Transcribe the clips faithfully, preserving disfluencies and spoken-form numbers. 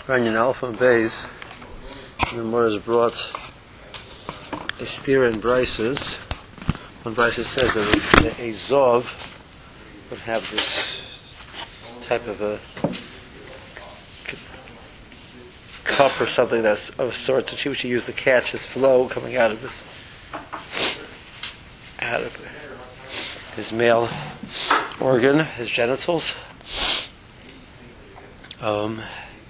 Runyon Alpha and Bays, the Gemara has brought a steer in Brises. One Brises says that a, a Zov would have this type of a cup or something that's of sort that she would use to catch this flow coming out of this, out of his male organ, his genitals. Um,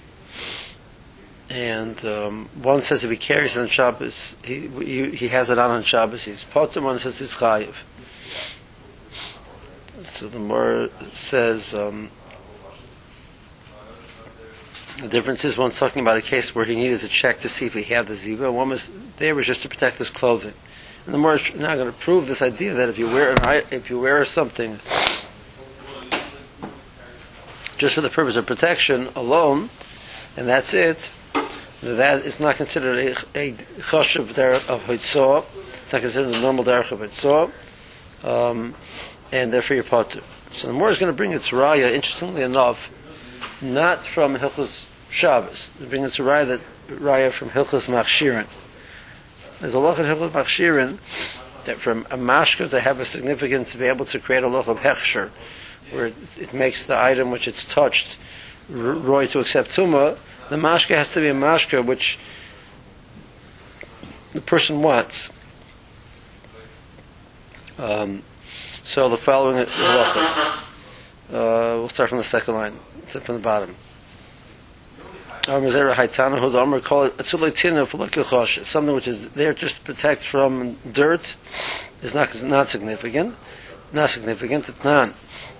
and um, one says if he carries it on Shabbos, he, he he has it on on Shabbos, he's potter. One says he's chayiv. So the Gemara says um, the difference is one's talking about a case where he needed to check to see if he had the ziva. One was there was just to protect his clothing. And the Gemara is now going to prove this idea that if you wear an, if you wear something just for the purpose of protection alone, and that's it, that is not considered a, a chashuv derech of hitzah. It's not considered a normal derech of hitzah, um, and therefore you're potter. So the Gemara is going to bring its raya, interestingly enough, not from Hilchos Shabbos. They bring its raya that raya from Hilchos Machshirin. There's a loch in Hilchos Machshirin that from a mashka to have a significance to be able to create a loch of hechsher, where it, it makes the item which it's touched roy to accept tumah. The mashka has to be a mashka which the person wants. Um, so the following halacha. Uh, we'll start from the second line. Start from the bottom. Something which is there just to protect from dirt is not not significant. Not significant. It's not.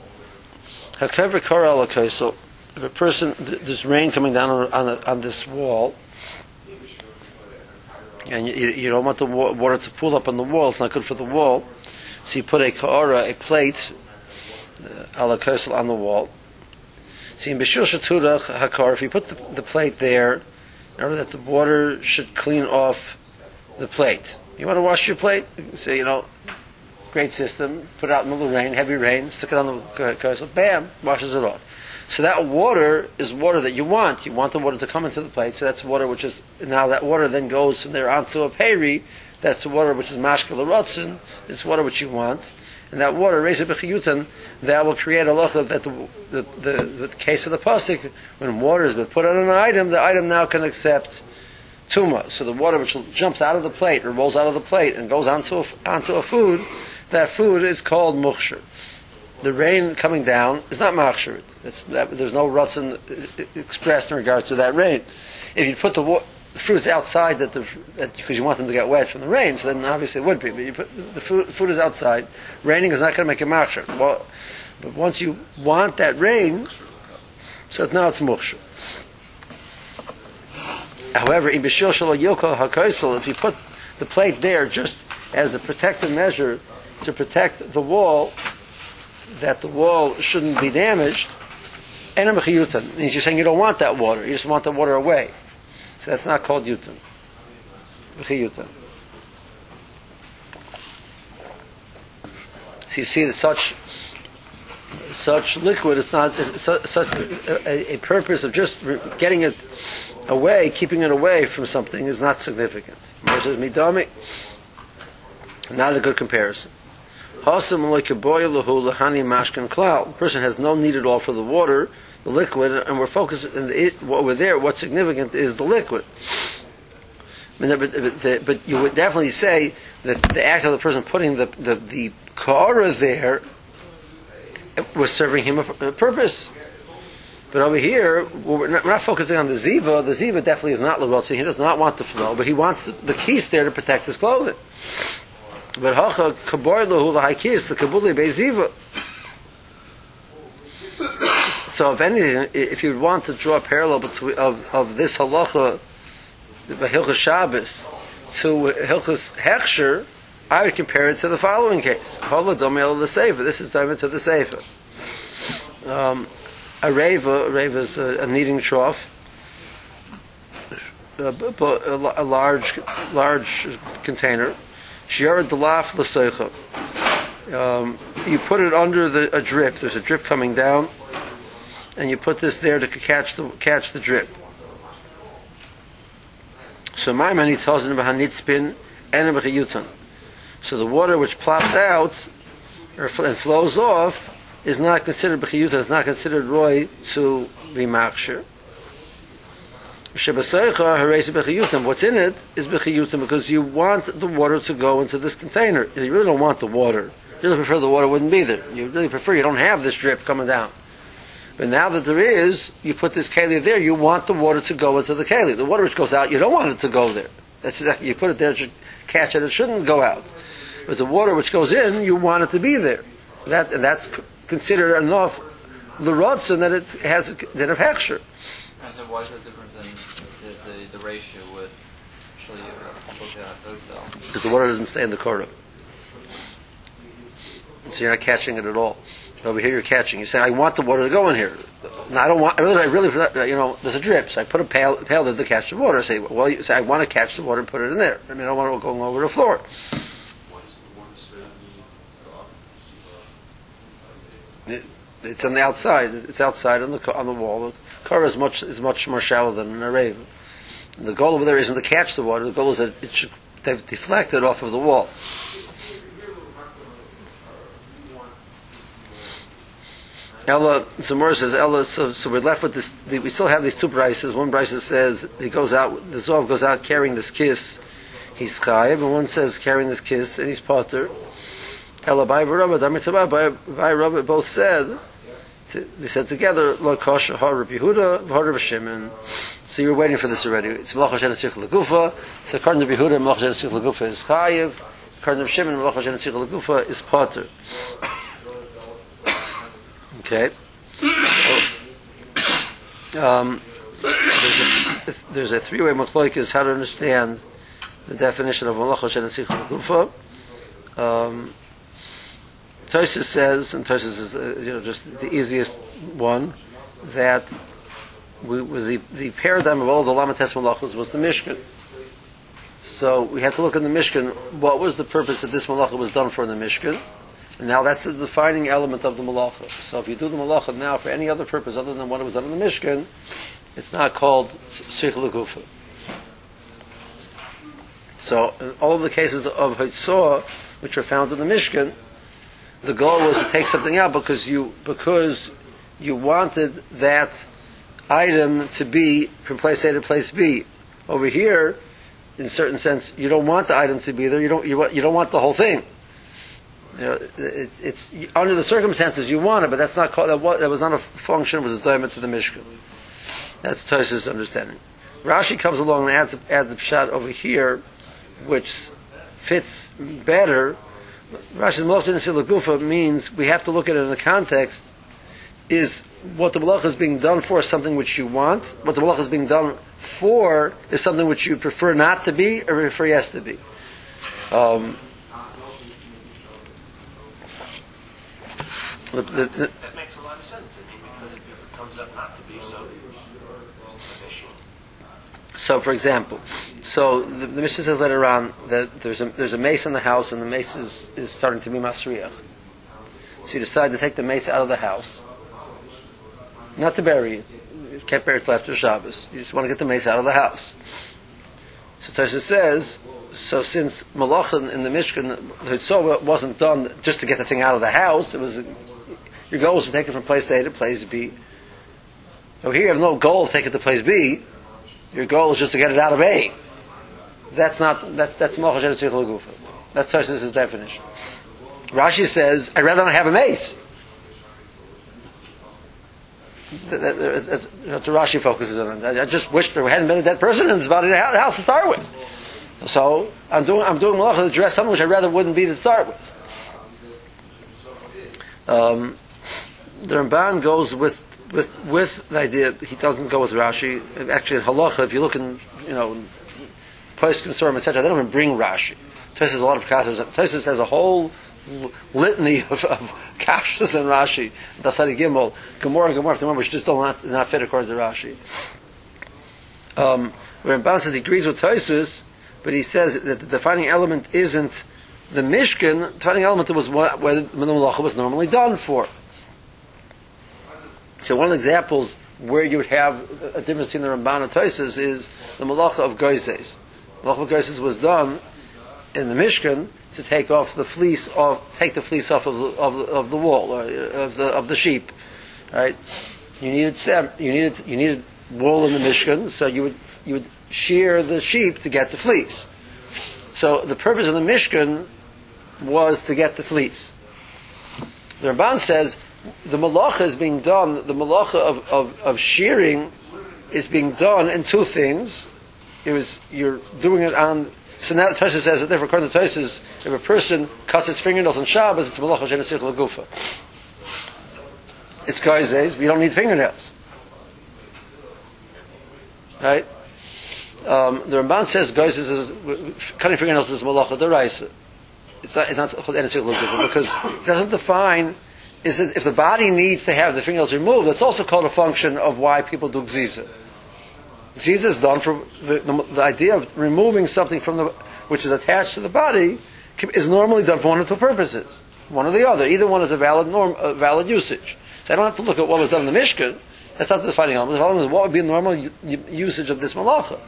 So if a person, there's rain coming down on on, on this wall, and you, you don't want the water to pool up on the wall, it's not good for the wall, so you put a ka'ara, a plate, uh, ala kaisel on the wall. See, in Bishul Shaturach Hakar, if you put the, the plate there, in order that the water should clean off the plate. You want to wash your plate? You say, you know, great system, put it out in the middle of rain, heavy rain, stick it on the kaisel, bam, washes it off. So that water is water that you want. You want the water to come into the plate, so that's water which is, now that water then goes from there onto a peri, that's the water which is mashka l'rotzen, it's water which you want. And that water, reisa b'chiyutan, that will create a loch of that the, the, the, the case of the pasuk, when water has been put on an item, the item now can accept tuma. So the water which jumps out of the plate, or rolls out of the plate, and goes onto a, onto a food, that food is called mukhshir. The rain coming down is not machshir. It's there's no rutzen expressed in regards to that rain. If you put the water, the fruits outside that the that, because you want them to get wet from the rain, so then obviously it would be. But you put the food, food is outside. Raining is not going to make it machshir. Well, but once you want that rain, so now it's mukhshir. However, in bishul shelo yilkol hakaisel, if you put the plate there just as a protective measure to protect the wall, that the wall shouldn't be damaged, and means you're saying you don't want that water, you just want the water away. So that's not called yutan. So you see that such such liquid is not such, such a, a purpose of just getting it away, keeping it away from something is not significant. Says midami, not a good comparison. The person has no need at all for the water, the liquid, and we're focused on it, what we're there. What's significant is the liquid. But, but, but you would definitely say that the act of the person putting the the, the kara there was serving him a, a purpose. But over here, we're not, we're not focusing on the ziva. The ziva definitely is not l'rotzi. He does not want the flow, but he wants the, the keys there to protect his clothing. But hacha kabor lahu lahakis the kabuli beziva. So if anything, if you want to draw a parallel between of, of this halacha, the Hilchos Shabbos, to Hilchos Hechsher, I would compare it to the following case: Hala domel the sefer. This is done to the sefer. Um, a reva, a reva is a, a kneading trough, a, a, a large, large container. Shiar delaf l'seicha. You put it under the, a drip. There's a drip coming down, and you put this there to catch the catch the drip. So my many tells in b'hanitzpin and b'chiyutan. So the water which plops out or fl- and flows off is not considered b'chiyutan. It's not considered roy to be machshir. What's in it is b'chiyutan because you want the water to go into this container. You really don't want the water. You really prefer the water wouldn't be there. You really prefer you don't have this drip coming down. But now that there is, you put this keli there, you want the water to go into the keli. The water which goes out, you don't want it to go there. That's exactly, you put it there to catch it, it shouldn't go out. But the water which goes in, you want it to be there. That, and that's considered enough the rotzen that it has that of hechsher. So why is that different than the, the, the ratio with actually uh, because the water doesn't stay in the korah. So you're not catching it at all. Over here you're catching. You say, I want the water to go in here. No, I don't want, I really, I really, you know, there's a drip. So I put a pail, pail there to catch the water. I say, well, you say, I want to catch the water and put it in there. I mean, I don't want it going over the floor. It, it's on the outside. It's outside on the on the wall. The korah is much is much more shallow than an arave. The goal over there isn't to catch the water. The goal is that it should deflect it off of the wall. Ella, Zamora says, Ella, so, so we're left with this, the, we still have these two brises. One brise says, he goes out, the Zov goes out carrying this kiss, he's chayiv, and one says carrying this kiss, and he's potter. Ella, by Rabba, Damitaba, by Rabba, both said, to, they said together, Lo Kosh, Har Rabbi Yehuda, Har Rabbi Shimon. So you're waiting for this already. It's Melach Hashem Tzich Lagufa, so according to Yehuda, Melach Hashem Tzich Lagufa is chayiv, according to Shimon, Melach Hashem Tzich Lagufa is potter. Okay. Um, there's a, there's a three-way machlokes how to understand the definition of malacha shenetzich l'gufa. Um, Tosfos says, and Tosfos is uh, you know just the easiest one, that we, the the paradigm of all the lamates malachas was the Mishkan. So we had to look in the Mishkan. What was the purpose that this malacha was done for in the Mishkan? And now that's the defining element of the malacha. So if you do the malacha now for any other purpose other than what it was done in the Mishkan, it's not called tzich l'gufa. So in all of the cases of Hitzah, which are found in the Mishkan, the goal was to take something out because you because you wanted that item to be from place A to place B. Over here, in a certain sense, you don't want the item to be there. You don't you, want, you don't want the whole thing. You know, it, it's under the circumstances you want it, but that's not called, that, was, that was not a function. It was a diamond to the Mishkan. That's Tosfos' understanding. Rashi comes along and adds adds a pshat over here, which fits better. Rashi's malacha shenetzich l'gufa means we have to look at it in the context. Is what the malacha is being done for something which you want? What the malacha is being done for is something which you prefer not to be or prefer yes to be. Um, The, the, the, that makes a lot of sense. I mean, because if it comes up not to be so, it's an issue. So, for example, so the, the Mishnah says later on that there's a there's a mace in the house, and the mace is, is starting to be masriach. So you decide to take the mace out of the house, not to bury it. You can't bury it till after Shabbos. You just want to get the mace out of the house. So Tosfos says, so since malacha in the Mishkan, the Hitzah wasn't done just to get the thing out of the house, it was your goal was to take it from place A to place B. So here you have no goal to take it to place B. Your goal is just to get it out of A. That's not that's that's malacha shenetzich l'gufa. That's Tosfos' definition. Rashi says, I'd rather not have a mace. That, that, that, that's what Rashi focuses on. I just wish there hadn't been a dead person in the house to start with. So I'm doing I'm doing malacha to address something which I rather wouldn't be to start with. Um, the Ramban goes with, with with the idea. He doesn't go with Rashi. Actually, in halacha, if you look in you know, place concern et cetera, they don't even bring Rashi. Tosfos has a lot of kashas. Tosfos has a whole litany of, of kashas and Rashi. Dasari Gimel, Gemara, Gemara, remember, which just don't not, not fit according to Rashi. Um, where Ramban says he agrees with Tosfos, but he says that the defining element isn't the Mishkan. The defining element was what, where the malacha was normally done for. So one of the examples where you would have a difference between the Ramban and Tosfos is the malacha of Goizes. Malacha B'Gaisis was done in the Mishkan to take off the fleece off, take the fleece off of the, of the, of the wool, or of the of the sheep, right? You needed sem, you needed you needed wool in the Mishkan, so you would you would shear the sheep to get the fleece. So the purpose of the Mishkan was to get the fleece. The Ramban says the malacha is being done. The malacha of, of, of shearing is being done in two things. It was you're doing it on. So now the Tosha says that therefore, according to Tosha, if a person cuts his fingernails on Shabbos, it's malacha shenetzich lagufa. It's kaizes, but you don't need fingernails, right? Um, the Ramban says kaizes is cutting fingernails is malacha deraisa. It's not it's not shenetzich lagufa because it doesn't define. Is it, if the body needs to have the fingernails removed, that's also called a function of why people do gziza. Gziza is done for the, the, the idea of removing something from the which is attached to the body is normally done for one of two purposes, one or the other. Either one is a valid norm, a valid usage. So I don't have to look at what was done in the Mishkan. That's not the defining element. The defining element is what would be the normal u- usage of this malacha.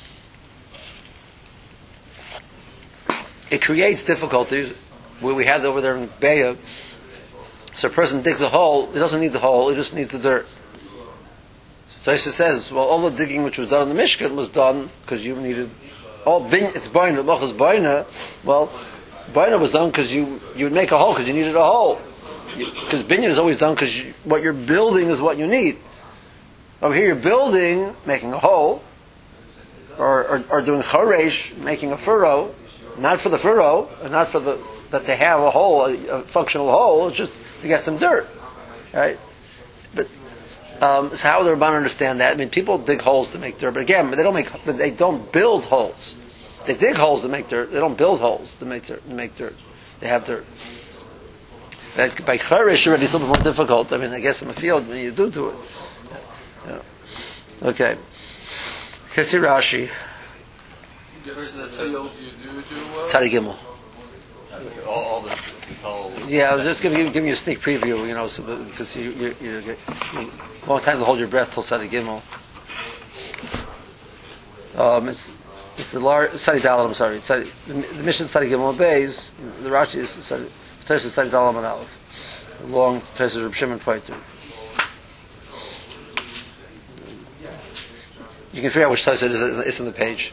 It creates difficulties where we had over there in Beya. So a person digs a hole. He doesn't need the hole. He just needs the dirt. Tosha says, well, all the digging which was done in the Mishkan was done because you needed all bin. It's boina, machas boina. Well, boina was done because you you would make a hole because you needed a hole. Because binyan is always done because what you're building is what you need. Over here, you're building, making a hole, or or, or doing choresh, making a furrow, not for the furrow, and not for the that they have a hole, a, a functional hole. It's just to get some dirt, right? But Um, so how do the Ramban understand that? I mean, people dig holes to make dirt, but again, they don't make, but they don't build holes. They dig holes to make dirt. They don't build holes to make dirt. To make dirt, they have dirt. That, by charish, already it's a little more difficult. I mean, I guess in the field, you do do it. Yeah. Okay. Kesi Rashi. Tzadi Gimel. All, all this, this whole. Yeah, I was just giving you, giving you a sneak preview, you know, so, because you, you, you, you, you long time to hold your breath till Tzadi Gimel. Um, it's it's the large Tzadi Dalet. I'm sorry, Tzadi, the, the mission Tzadi Gimel obeys. The Rashi is Tzadi Tzadi Dalet and Aleph. The long Tzadi Reb Shimon Poiter. You can figure out which Tzadi it is. It's in the page.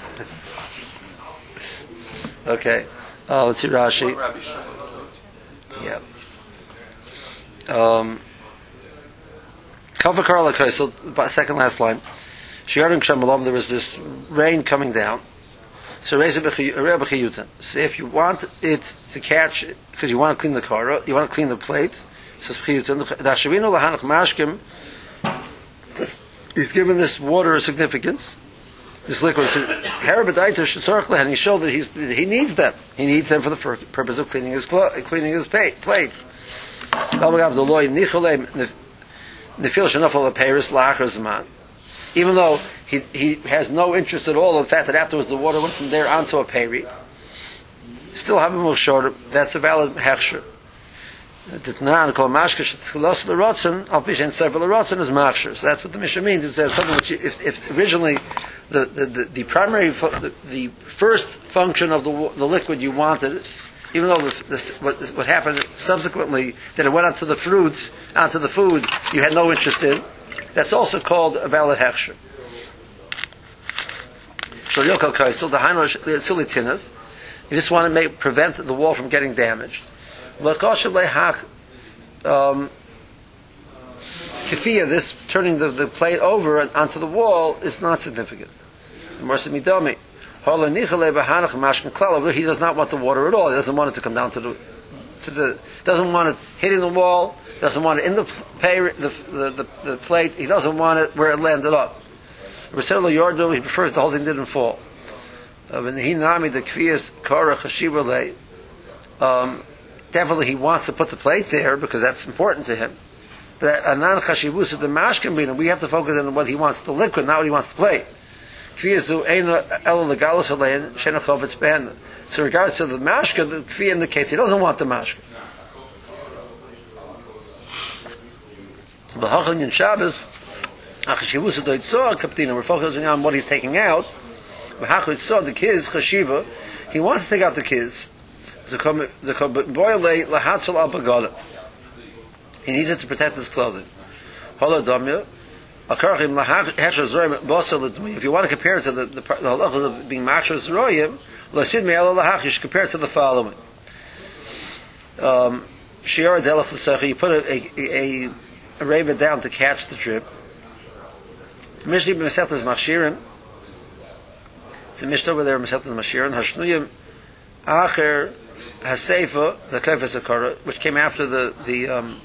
Okay. Oh, let's see Rashi. Yeah. Um. Kavakar Lakaisel, second last line. Shiarim Kshamalom, there was this rain coming down. So So if you want it to catch, because you want to clean the car, you want to clean the plate, so he's given this water a significance. This liquid, and he showed that he's, he needs them. He needs them for the purpose of cleaning his clo- cleaning his plate. Even though he he has no interest at all in the fact that afterwards the water went from there onto a peri, still have a shorter. That's a valid hechsher. So that's what the Mishnah means. It says something which, if, if originally the, the, the, the primary, the, the first function of the, the liquid you wanted, even though the, the, what, what happened subsequently, that it went onto the fruits, onto the food, you had no interest in, that's also called a valid hechsher. You just want to make, prevent the wall from getting damaged. Um, Kefiyah, this turning the, the plate over onto the wall is not significant. He does not want the water at all. He doesn't want it to come down to the, to the, doesn't want it hitting the wall, doesn't want it in the, pay, the, the, the, the plate, he doesn't want it where it landed up. He prefers the whole thing didn't fall. Um, definitely he wants to put the plate there because that's important to him. But anan chashivus of the mashkin bina, we have to focus on what he wants the liquid, not what he wants the plate. So in regards to the mashkin, the kfiyah indicates he doesn't want the mashkin. We're focusing on what he's taking out. V'hachut saw the kiz chashiva. He wants to take out the kiz. The boile lahatzal al bagadav. He needs it to protect his clothing. Holadomya. If you want to compare it to the the, the halachas of being machshos royim, lasid me'el lahach, you should compare it to the following. Um, Shior delach l'secha, you put a a, a, a raven down to catch the drip. Mishli b'mesechtas machshirim. It's a mishnah over there. Mesechtas machshirim hashnuyim acher haseifa the kefes akara, which came after the the um,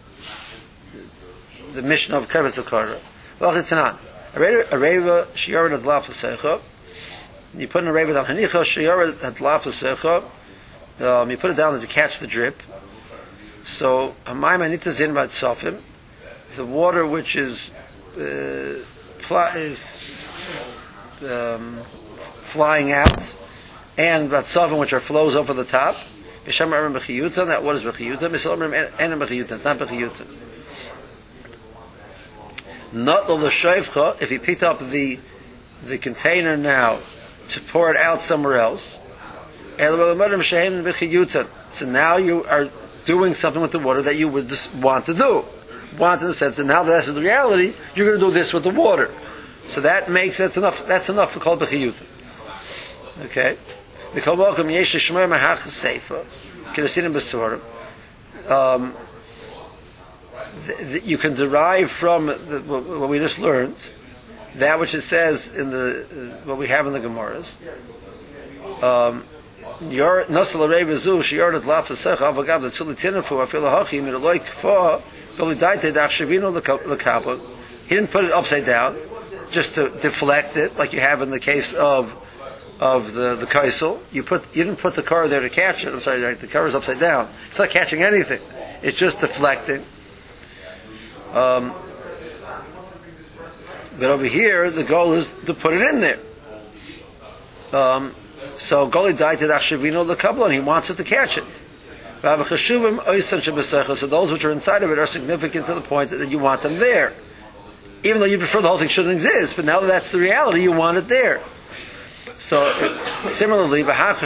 the mishnah of kefes akara. Well, it's not. A reva shiyared at lafasecha. You put in a reva down hanicha shiyared at lafasecha. Um, you put it down to catch the drip. So hamayim anita zin bat sofim. The water which is uh, pl- is um, flying out, and bat sofim which are flows over the top. B'shem arim b'chiyuta. That water is b'chiyuta. B'shem arim enem b'chiyuta. It's not b'chiyuta. Not the shayfcha, if he picked up the the container now to pour it out somewhere else. So now you are doing something with the water that you would just want to do. Want in the sense that now that that's the reality, you're going to do this with the water. So that makes that's enough. That's enough for called b'chiyuta. Okay. Um, you can derive from the, what we just learned, that which it says in the uh, what we have in the Gemaras. Um, your nasal rebezu shiyordat lafasecha avagav the tzulitinafu afilahachim it like for golidaite dachshavino lekapa. He didn't put it upside down just to deflect it, like you have in the case of of the the kaisel. You put you didn't put the car there to catch it. I'm sorry, the car is upside down. It's not catching anything. It's just deflecting. Um, but over here, the goal is to put it in there. Um, so Goli died to Dachshavino the Kabbalah, and he wants it to catch it. So those which are inside of it are significant to the point that you want them there. Even though you prefer the whole thing shouldn't exist, but now that that's the reality, you want it there. So uh, similarly,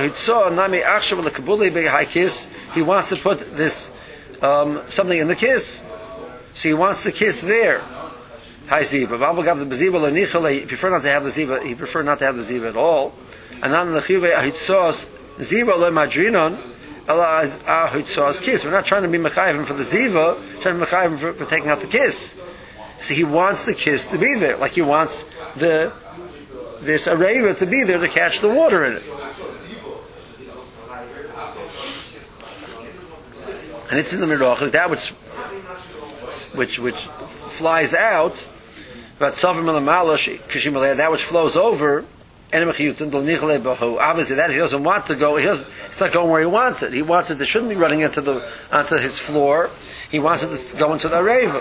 he wants to put this um, something in the kiss. So he wants the kiss there. Hi ziva. He prefer not to have the ziva. He prefer not to have the ziva at all. And on the chive ahitzos ziva le madrinon ala ahitzos kiss. We're not trying to be mechayim for the ziva. Trying to be mechayim for, for taking out the kiss. So he wants the kiss to be there, like he wants the this areva to be there to catch the water in it. And it's in the miroch, that which which which flies out, but that which flows over, obviously that he doesn't want to go. He doesn't. It's not going where he wants it. He wants it. It shouldn't be running into the onto his floor. He wants it to go into the areva.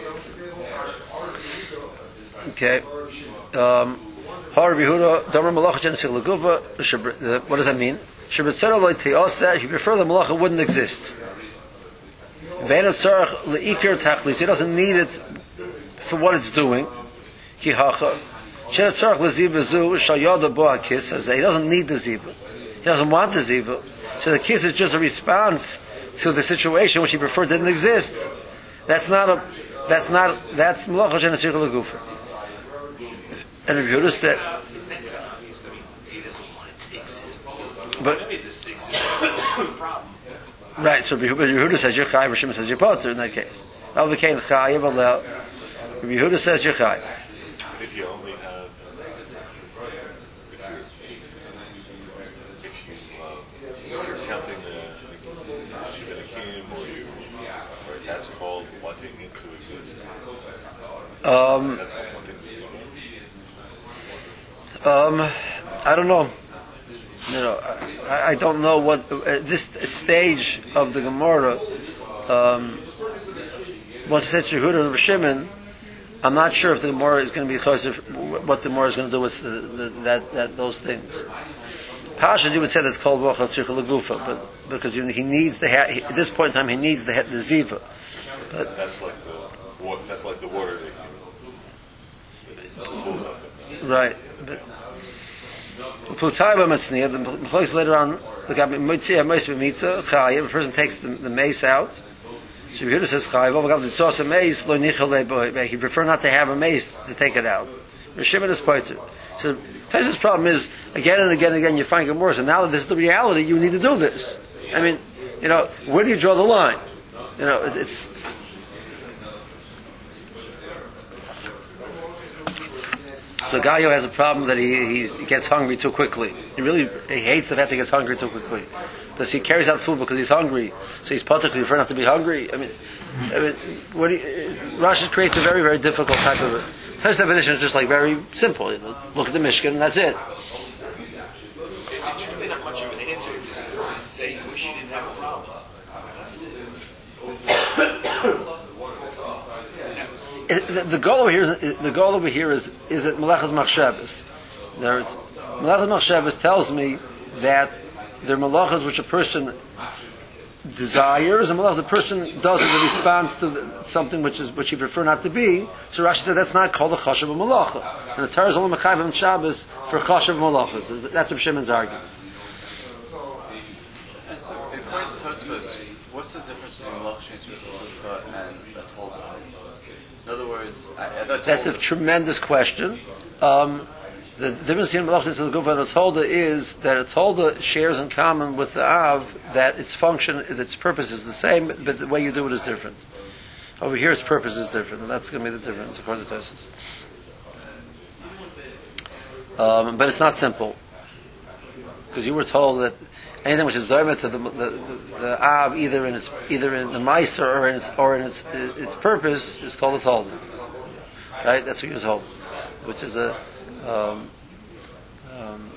Okay. Um, what does that mean? If you prefer the malacha wouldn't exist. He doesn't need it for what it's doing. He doesn't need the ziva. He doesn't want the ziva. So the kiss is just a response to the situation which he preferred didn't exist. That's not a. That's not. That's malacha she'netzich legufa. And if you said, but right, so Yehuda says you're chayiv, Rishim says you're potter in that case. Al became chayiv, Allah. Yehuda says you're chayiv. If you only have, if you're, if you, uh, if you're counting the Shivanakim, or you, or that's called wanting it to exist. Um, that's called wanting to exist. Um, I don't know. You know, I, I don't know what uh, this stage of the Gemara. Um, once it says Yehuda and Shimon, I'm not sure if the Gemara is going to be close to what the Gemara is going to do with the, the, that, that those things. Pasha, you would say that's called Wacha Tzircha Legufa, but because you know, he needs the ha- he, at this point in time he needs the the ziva. But that's like the what, that's like the water that he pulls up. Right. But Plutayba Matzniya, the place later on, the guy Mitzia Meis B'Mitza Chayiv. A person takes the, the mace out. So Yehuda says Chayiv. Over the tzos mace lo nichal le'boy. He prefer not to have a mace to take it out. Rishimon is poiter. So Taisa's problem is again and again and again you find Gemara. So now that this is the reality, you need to do this. I mean, you know, where do you draw the line? You know, it, it's. So a guy who has a problem that he, he gets hungry too quickly. He really he hates the fact that he gets hungry too quickly. Because he carries out food because he's hungry. So he's particularly prefer not to be hungry. I mean, I mean what do you, Rashi creates a very, very difficult type of... Such definition is just like very simple. You know, look at the Mishkan and that's it. It's really not much of an answer to say you wish you didn't have a problem. It, the, the goal over here, the goal over here is is it Melechas Machshavas. There, Melechas Machshavas tells me that there are melachas which a person desires, and melachas a person does in response to something which is which he prefer not to be. So Rashi said that's not called a chashav malacha. And the Torah is only mechayiv on Shabbos for chashav malachas. That's what Shimon's argument. So, according to Tosfos, what's the difference between malach shein and a tolda? In other words, I, I that's a tremendous question. Um, the difference between malach shein and the gufa and a tolda is that a tolda shares in common with the av that its function, its purpose is the same, but the way you do it is different. Over here, its purpose is different, and that's going to be the difference according to Tosfos. Um, but it's not simple, because you were told that anything which is doimer to the, the, the, the av, either in its either in the meiser or in its or in its its purpose, is called a tolda. Right? That's what you were told, which is a um, um,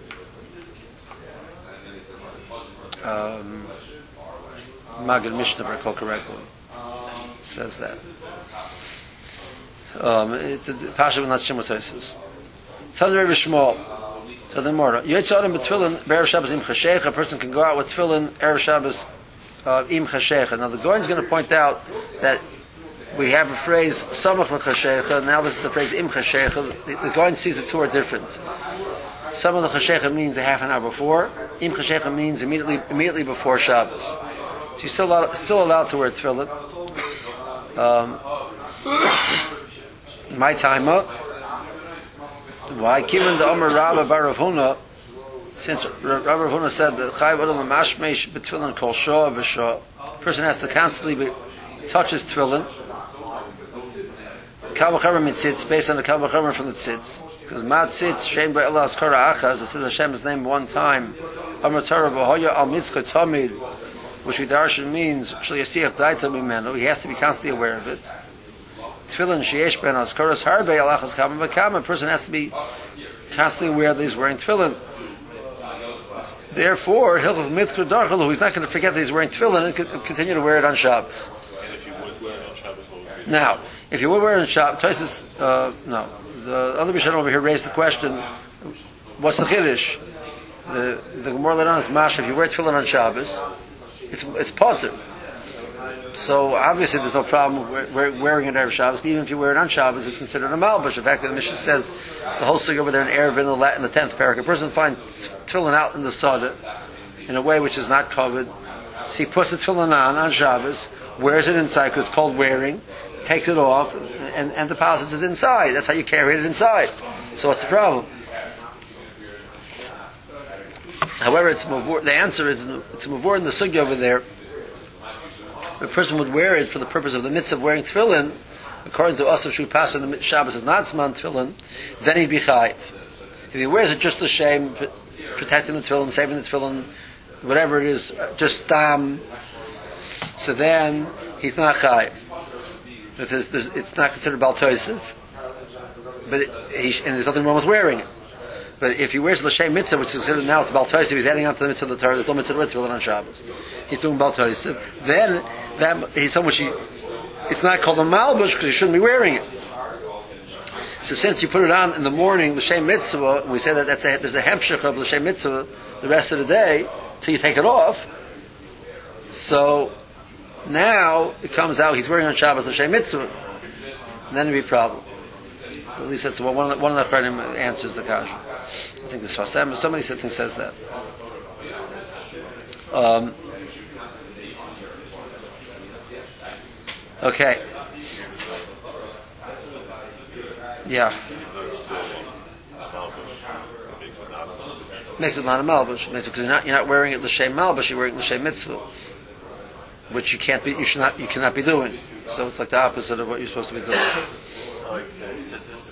um, Magid Mishnah, if I recall correctly, says that. Um, it's a pasha of not Shimotosis. Tell the Rebbe Shmuel. So the more Yotzadim b'Tefillin b'Erev Shabbos im Chashecha. A person can go out with Tefillin Erev Shabbos uh, im Chashecha. Now the Goin is going to point out that we have a phrase Samach l'Chashecha. Now this is the phrase im Chashecha. The, the Goin sees the two are different. Samach l'Chashecha means a half an hour before. Im Chashecha means immediately immediately before Shabbos. So you're still allowed, still allowed to wear Tefillin. Um, my timer. Why? Given the Omer Rabba Bar Rav Huna, since Rabbi Rav Huna said that Chayv Adam Mashmesh B'Tefillin Kol Shah V'Shah, person has to constantly be, touch his Tefillin. Kal V'Chamer Mitzitz, based on the Kal V'Chamer from the Tzitz, because Mad Tzitz Shem Ba'Elah Askara Achaz, it says Hashem's name one time. Omer Torah V'Hoya Al Mitzcha Tamid, which we darshan means Shal Yasiach Daita Mimenu. He has to be constantly aware of it. Tefillin sheyesh ben askaras harbe alachas kama v'kama. A person has to be constantly aware that he's wearing tefillin. Therefore, hilchos mitzvah darchalu, he's not going to forget that he's wearing tefillin and continue to wear it on Shabbos. And if you would wear it on Shabbos, what would be? Now, if you would wear it on Shabbos, Tosis, uh, no, the other Mishnah over here raised the question: what's the chiddush? The the Gemara later on is mash. If you wear tefillin on Shabbos, it's it's potter. So obviously there's no problem with wearing it Erev Shabbos. Even if you wear it on Shabbos, it's considered a malbush. The fact that the Mishnah says the whole thing over there in Erev in the, in the tenth parak, a person finds tefillin out in the Sada in a way which is not covered. So he puts the tefillin on on Shabbos, wears it inside because it's called wearing, takes it off, and, and deposits it inside. That's how you carry it inside. So what's the problem? However, it's mavur, the answer is it's mavur in the sugya over there. A person would wear it for the purpose of the mitzvah of wearing tefillin, according to us, if Shu Pas in the Shabbos is not Zman tefillin, then he'd be chayiv. If he wears it just to shame, protecting the tefillin, saving the tefillin, whatever it is, just stam, so then he's not chayiv. Because it's not considered Baal Tosef, but it, he, and there's nothing wrong with wearing it. But if he wears l'shem mitzvah, which is considered now it's Baal Tosef, he's adding on to the mitzvah of the Torah. There's no mitzvah with tefillin on Shabbos. He's doing Baal Tosef. Then that he's so much. He, it's not called a malbush because you shouldn't be wearing it. So since you put it on in the morning, l'shem mitzvah, and we say that that's a, there's a hemshech of l'shem mitzvah the rest of the day till you take it off. So now it comes out he's wearing on Shabbos l'shem mitzvah, and then it'd be a problem. At least that's one. One of the Chachamim answers the kasha. I think think the Sfasem, but somebody said, says that. Um, okay. Yeah. Makes it not a malbush. Makes it because you're not you're not wearing it l'shem malbush. You're wearing it l'shem mitzvah, which you can't be. You should not. You cannot be doing. So it's like the opposite of what you're supposed to be doing. Like the tzitzis.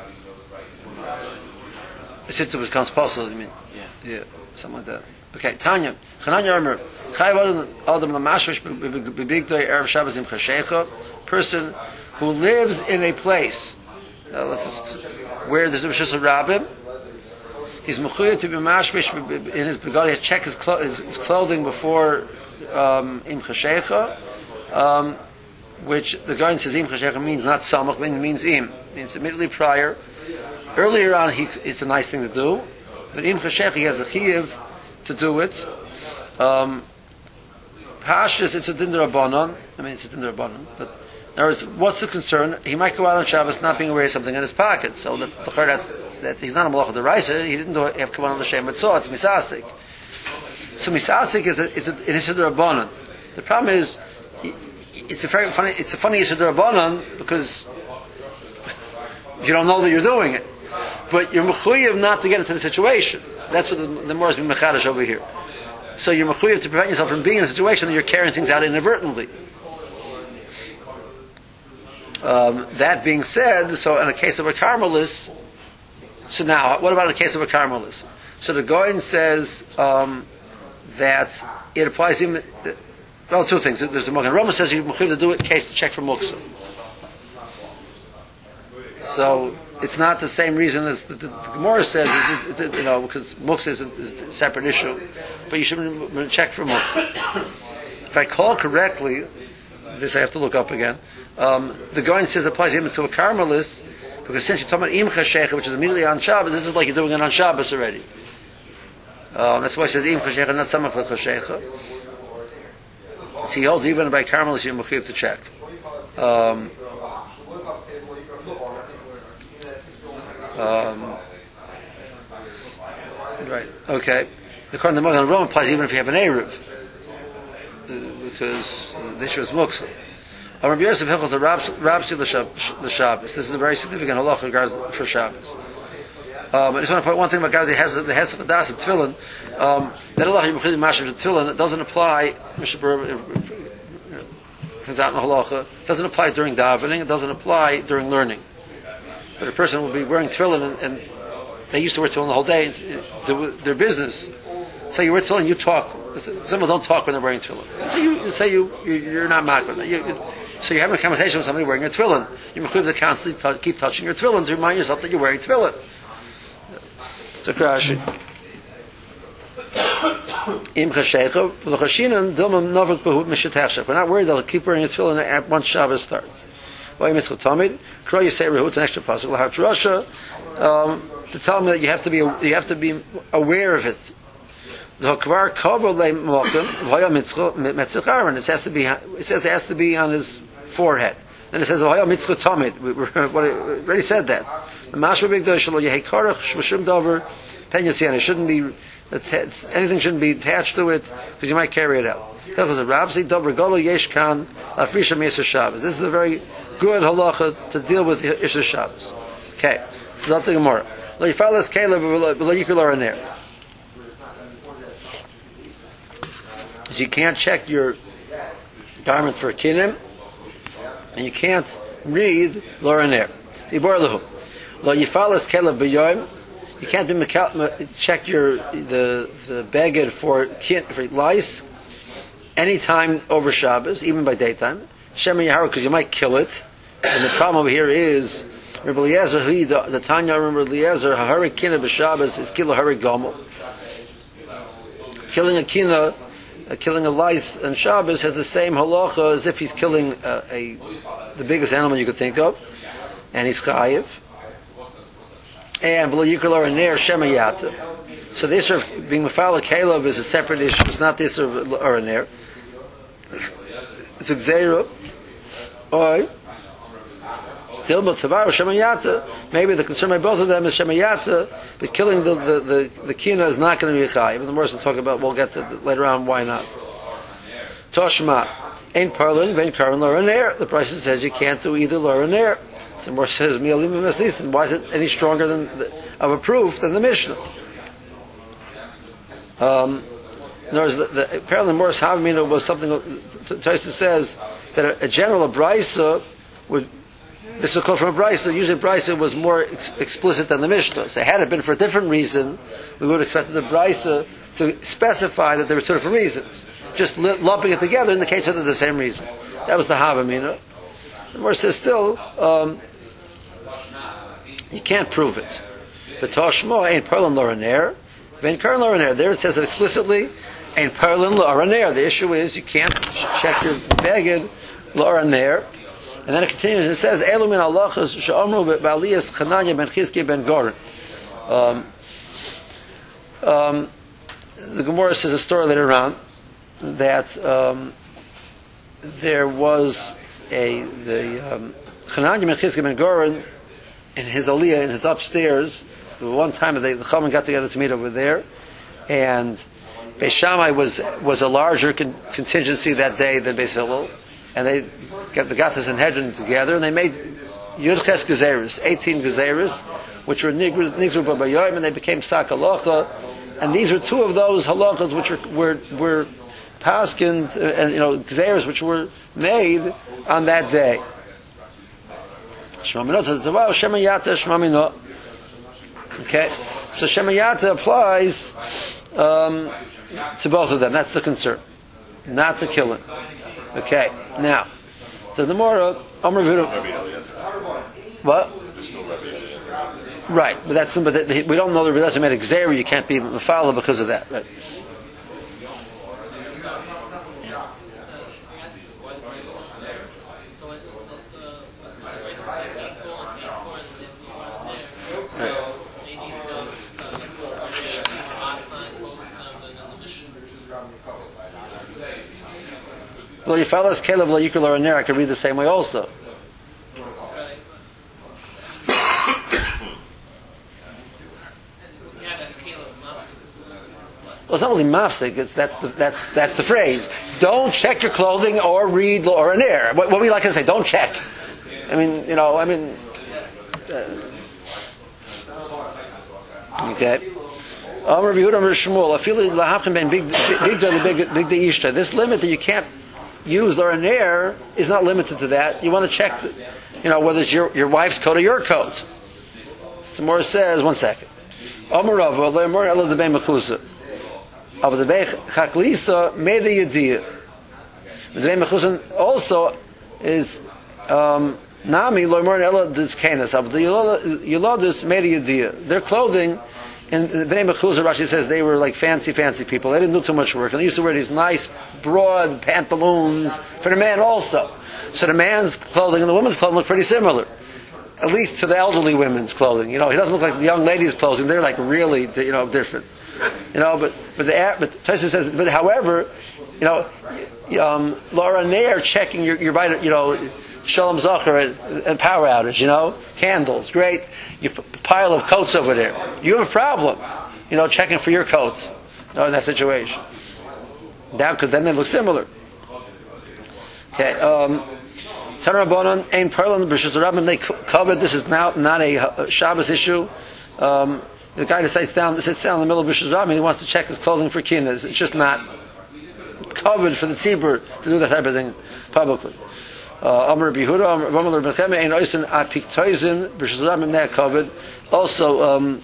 The tzitzis becomes possible. You mean? Yeah. Yeah. Something like that. Okay. Tanya. Chananya Omer. Chayv adam l'mashvish b'bigdoi erev Shabbos im chashecha. Person who lives in a place uh, let's just, where there's a Rishus Rabbim. He's mechuyev to be mashvish in his begad. He has to check his, clo- his, his clothing before um, im chashecha, um, which the guy says im chashecha means not samach, but it means im, it means immediately prior. Earlier on, he, it's a nice thing to do, but im chashecha he has a chiyuv to do it. Um, Pashtus, it's a din d'Rabbanan. I mean, it's a din d'Rabbanan, but in other words, what's the concern? He might go out on Shabbos not being aware of something in his pocket, so that's that's. That he's not a malacha deraisa. He didn't do it. Have come on the shem mitzvah. It's misasik. So misasik is a is a, it is a derabanan. The problem is, it's a very funny. It's a funny issue derabanan because you don't know that you're doing it, but you're mechuyev not to get into the situation. That's what the, the more is being mechadish over here. So you're mechuyev to prevent yourself from being in a situation that you're carrying things out inadvertently. Um, that being said, so in a case of a carmelis. So now, what about in the case of a carmelis? So the Goyen says um, that it applies to him. Well, two things. There's a Magen Rama says you have to do it in case to check for muksa. So it's not the same reason as the, the, the Gemara says. It, it, you know, because muksa is a, is a separate issue, but you should check for muksa. If I call correctly, this I have to look up again. Um, the Goyen says it applies to him to a carmelis. Because since you're talking about im chashecha, which is immediately on Shabbos, this is like you're doing it on Shabbos already. Um, that's why it says im chashecha, not samach l'chashecha. So he holds even by Carmelis you're mechuyev to check. Um, um, right. Okay. According to the Magen Rama, applies even if you have an eruv, uh, because uh, the issue is muksa. Rabbi Yosef Hilchos the Rabsi the Shabbos. This is a very significant halacha regards for Shabbos. Um, I just want to point one thing about God. The Hesed the Hesed Chadas of Tefillin. Um, that halacha Yibchid Mashiv of Tefillin it doesn't apply. Comes out in the halacha. It doesn't apply during davening. It doesn't apply during learning. But a person will be wearing tefillin, and, and they used to wear tefillin the whole day. Do their business. So you wear tefillin, you talk. Some people don't talk when they're wearing tefillin. So you say you, you you're not makron. You, you, So you're having a conversation with somebody wearing your tefillin. You're mechuyev to constantly t- keep touching your tefillin to remind yourself that you're wearing tefillin. So Rashi. Im chashecha v'lachashinan dilmam navrik behut mishetachshach. We're not worried that he'll keep wearing his tefillin at once Shabbos starts. V'yim mitzvah tamid. Kro yisei rehu. It's an extra pasuk. L'hat Rasha um, to tell me that you have to be you have to be aware of it. The kvar cover le mokem v'yam mitzvah metzicharon. It has to be. It says it has to be on his forehead. Then it says v'yam mitzvah tamid. We already said that. The mashma big doshelo yehikarach shmashum dover pen yotzian. It shouldn't be. Anything shouldn't be attached to it because you might carry it out. This is a very good halacha to deal with Isha Shabbos. Okay, so that's the Gemara. You can't check your garment for a kinim, and you can't read Loraner. You can't be check your the the bagged for for lice anytime over Shabbos, even by daytime. Shema Yahara, because you might kill it. And the problem over here is Rabbi Eliezer, the, the Tanya Rabbi Eliezer, Hahari Kina b'Shabbos is kilo Hari Gomel. Killing a kina, uh, killing a lice on Shabbos has the same halacha as if he's killing uh, a the biggest animal you could think of, and he's chayiv. And v'lo yikol or ner shema yata. So this of being mefala kelev is a separate issue. It's not this of or ner. It's a gzeira. Oi. Dilma Tavaru Shemayata. Maybe the concern by both of them is Shemayata, but killing the the the, the kina is not going to be a chai. Even the more we'll talk about, we'll get to later on why not. Toshma ain't parlin, vein karvin lor air. The Brisa says you can't do either lor and air. So more says mialim meslisin. Why is it any stronger than the, of a proof than the Mishnah? Um, in other words, the, the, apparently Morris Havamina was something. Taisa says that a, a general of Brisa would. This is called from a Brisa. Usually, Brisa was more ex- explicit than the Mishnah. So, had it been for a different reason, we would have expected the Brisa to specify that there were two different reasons. Just li- lumping it together indicates that they're the same reason. That was the Havamina. The Morris says still, um, you can't prove it. The Toshmo ain't Perlin Loraner. Vein Karn Loraner. There it says it explicitly. Ain't Perlin Loraner. The issue is you can't check your beged Loraner. And then it continues. It says Elu min halachos she'omru ba'aliyas Chananya ben Chizkiya ben Goren. Um, um, the Gemara says a story later on that um, there was a the um, Chananya ben Chizkiya ben Goren in his aliyah in his upstairs. One time the Chachamim got together to meet over there, and Beis Shammai was was a larger con- contingency that day than Beis Hillel, and they got the got the Sanhedrin together, and they made Yud Ches Gezeres, eighteen Gezeres, which were Nigru B'Bayayim, and they became Sak Halacha, and these were two of those halachas which were were, were paskined, and you know Gezeres which were made on that day. Okay, so Shemayata applies um, to both of them. That's the concern, not the killing. Okay, now, so the more Amr what? Right, but that's but the, we don't know the Rebbe made a gzera. You can't be mefala because of that. Right. Well, you follow this Caleb la Yikul or Ner, I could read the same way also. Well, it's not only mafsik, it's that's the that's that's the phrase. Don't check your clothing or read or an air. What, what we like to say, don't check. I mean, you know, I mean. Uh, okay. Amar Yehuda Amar Shmuel. I feel lahafkan ben big big big big the ishta. This limit that you can't use or an air is not limited to that. You want to check, you know, whether it's your your wife's coat or your coat. Some more says one second. Amar Rav le'amar ela the ben mechusa. Of the Beich Chaklisa made a Yediyah. The Beich Mechusan also is um, Nami Loimor Ella Discanis. Of the Yolodus made a Yediyah. Their clothing, and the Beich Mechusan, Rashi says they were like fancy, fancy people. They didn't do too much work. And they used to wear these nice, broad pantaloons for the man also. So the man's clothing and the woman's clothing look pretty similar. At least to the elderly women's clothing. You know, he doesn't look like the young ladies' clothing. They're like really, you know, different. You know, but but the but Tosha says, but however, you know, um, Laura Nair checking your your you know, Shalom Zachar and power outage, you know, candles, great, you p- pile of coats over there. You have a problem, you know, checking for your coats, you know, in that situation. Now, because then they look similar. Okay. Um, Tanar Rabbanan Ein Perlin B'Shus Rabbim they covered. This is now not a, a Shabbos issue. Um, The guy that sits down, sits down in the middle of Bishus Rabbim, and he wants to check his clothing for kinas. It's just not covered for the tzibur to do that type of thing publicly. Amar Bihuda, Amar Becheme, Ein Oisen Apiktoisin, Bishus Rabbim, they're covered. Also, um,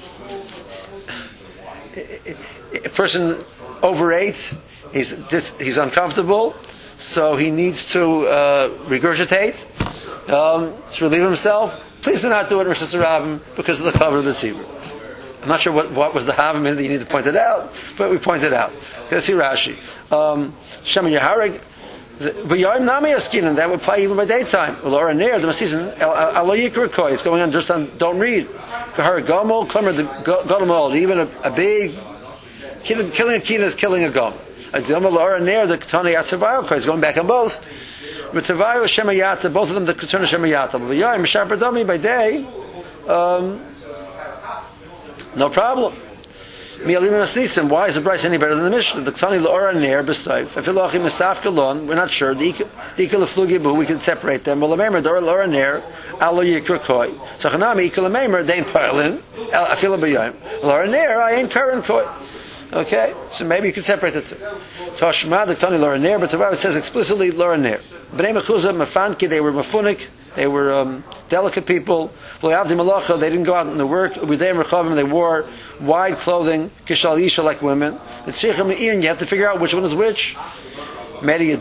a person overeats, he's he's uncomfortable, so he needs to uh, regurgitate um, to relieve himself. Please do not do it in Bishus Rabbim because of the cover of the tzibur. I'm not sure what, what was the havamina that you need to point it out, but we pointed out. Let's see Rashi. Shema Yahareg, V'yayim Nami Askinan, that would apply even by daytime. Or near the season, Alo Yikra Koi, it's going on just on, don't read. Kahar Gomol, Klemmer the Godomol, even a, a big, killing a kina is killing a gom. A Gomol or near the Katani Atzabayo Koi, is going back on both. V'tavayu shemayata, both of them the concern of shemayata. But v'yayim Mishar B'dami by day, um, no problem. Miyalim why is the price any better than the Mishnah? The Ktani L'ora Ner B'Sayf. Afilachim Misaf Galon, we're not sure. The Ikal Flugibu, we can separate them. Well, the Meimer, the L'ora Ner, Alo Yikra Koi. So Chanami, Ikal Meimer, they ain't Parlin, Afila B'Yayim. L'ora Ner, I ain't Karan Koi. Okay? So maybe you can separate the two. Toshma, the Ktani L'ora Ner, but it says explicitly L'ora Ner. B'nei Mechuzah, Mefanki, they were Mefunik, they were um, delicate people. They didn't go out in the work. They wore wide clothing, kishal yisha, like women. You have to figure out which one is which. But the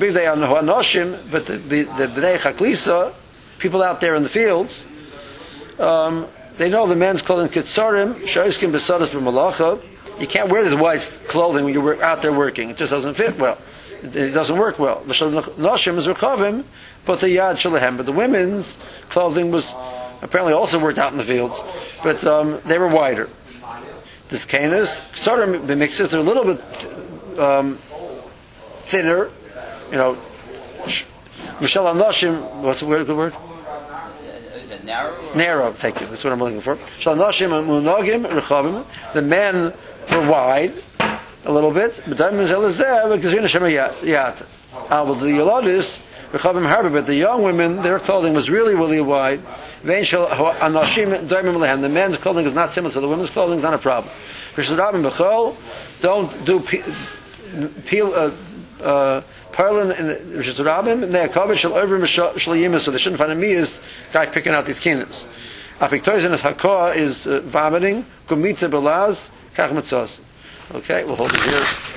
b'nei chaklisa, people out there in the fields, um, they know the men's clothing kitzarim, shoiskim besadas b'malacha. You can't wear this white clothing when you're out there working. It just doesn't fit well. It doesn't work well. Noshim is rechavim, but the yad shalahem. But the women's clothing was apparently also worked out in the fields, but um, they were wider. The skanas, sort of mixes, they're a little bit um, thinner, you know. Mishal Anoshim, what's the word? Good word? Is it narrow? Narrow, thank you. That's what I'm looking for. Mishal Anoshim and Munogim, Rechavim. The men were wide a little bit, but the Yolodis, but the young women, their clothing was really, really wide. The men's clothing is not similar to the women's clothing, is not a problem. Don't do peel, uh, uh, parlin in the Rishis Rabim, so they shouldn't find a me is guy picking out these kinas. Apiktoizin hakoah is uh, vomiting, kumita belaz, kach mitzos. Okay, we'll hold it here.